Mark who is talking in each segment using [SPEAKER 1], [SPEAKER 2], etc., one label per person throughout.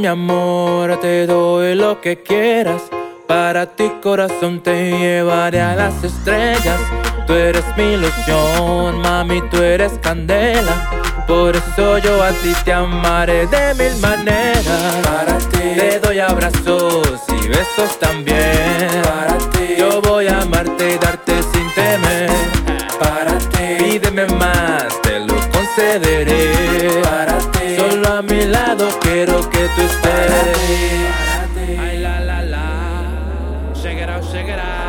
[SPEAKER 1] mi amor, te doy lo que quieras. Para ti, corazón, te llevaré a las estrellas. Tú eres mi ilusión, mami, tú eres candela. Por eso yo a ti te amaré de mil maneras.
[SPEAKER 2] Para ti
[SPEAKER 1] te doy abrazos y besos también.
[SPEAKER 2] Para ti
[SPEAKER 1] yo voy a amarte y darte sin temer.
[SPEAKER 2] Para ti
[SPEAKER 1] pídeme más, te lo concederé.
[SPEAKER 2] Para ti
[SPEAKER 1] solo a mi lado quiero que tú estés.
[SPEAKER 2] Para ti
[SPEAKER 1] Ay, la, la, la. Shake it out, shake it out.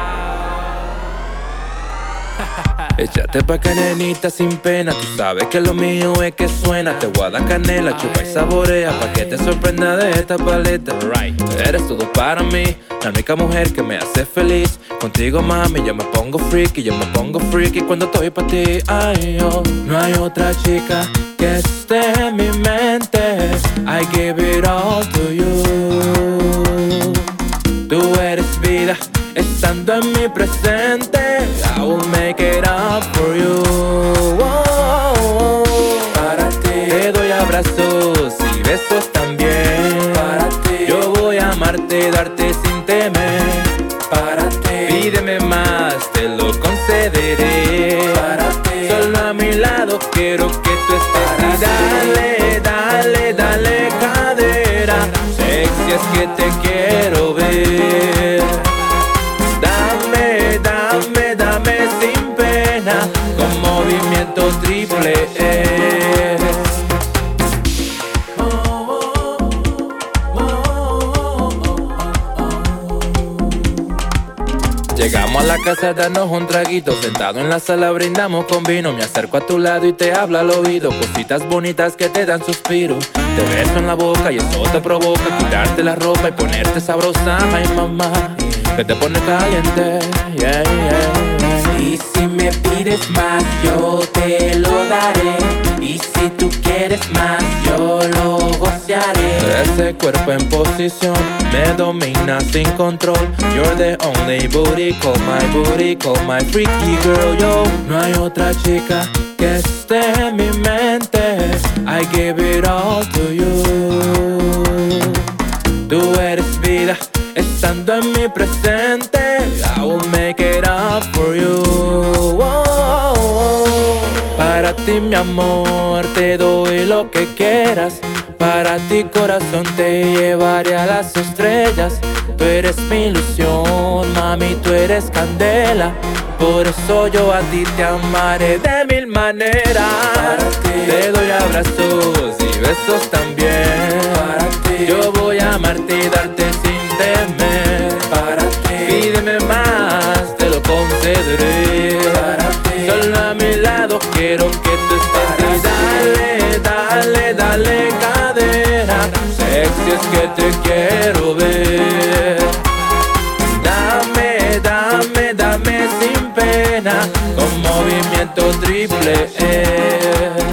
[SPEAKER 1] Échate pa' acá, nenita, sin pena. Tú sabes que lo mío es que suena. Te voy a dar canela, chupa y saborea, pa' que te sorprenda de esta paleta. Eres todo para mí, la única mujer que me hace feliz. Contigo, mami, yo me pongo freaky, yo me pongo freaky cuando estoy pa' ti. Ay, oh, no hay otra chica que esté en mi mente. I give it all to you. Tú eres vida, estando en mi presente. I will make it up for you.
[SPEAKER 2] Para ti
[SPEAKER 1] te doy abrazos y besos también.
[SPEAKER 2] Para ti
[SPEAKER 1] yo voy a amarte y darte sin temer.
[SPEAKER 2] Para ti
[SPEAKER 1] pídeme más, te lo concederé.
[SPEAKER 2] Para ti
[SPEAKER 1] solo a mi lado quiero que tú estés. Y dale, dale, dale cadera, sexy es que te quiero ver. Dame, dame, dame sin pena, con movimiento triple E. Llegamos a la casa a darnos un traguito. Sentado en la sala brindamos con vino. Me acerco a tu lado y te hablo al oído cositas bonitas que te dan suspiro. Te beso en la boca y eso te provoca quitarte la ropa y ponerte sabrosa. Ay, mamá, que te pone caliente, yeah, yeah.
[SPEAKER 2] Y si me pides más, yo te lo daré. Y si tú quieres más, yo lo gocearé.
[SPEAKER 1] Ese cuerpo en posición me domina sin control. You're the only booty, call my freaky girl. Yo, no hay otra chica que esté en mi mente. I give it all to you. Tú eres vida, estando en mi presente. I will make it up for you. Para ti, mi amor, te doy lo que quieras. Para ti, corazón, te llevaré a las estrellas. Tú eres mi ilusión, mami, tú eres candela. Por eso yo a ti te amaré de mil maneras. Te doy abrazos y besos también.
[SPEAKER 2] Para ti
[SPEAKER 1] yo voy a amarte y darte sin temer.
[SPEAKER 2] Para ti
[SPEAKER 1] pídeme más, te lo concederé.
[SPEAKER 2] Para ti
[SPEAKER 1] solo a mi lado quiero que tú estés. Y dale, dale, dale cadera, sexy es que te quiero ver. Dame, dame, dame sin pena, con movimiento triple E.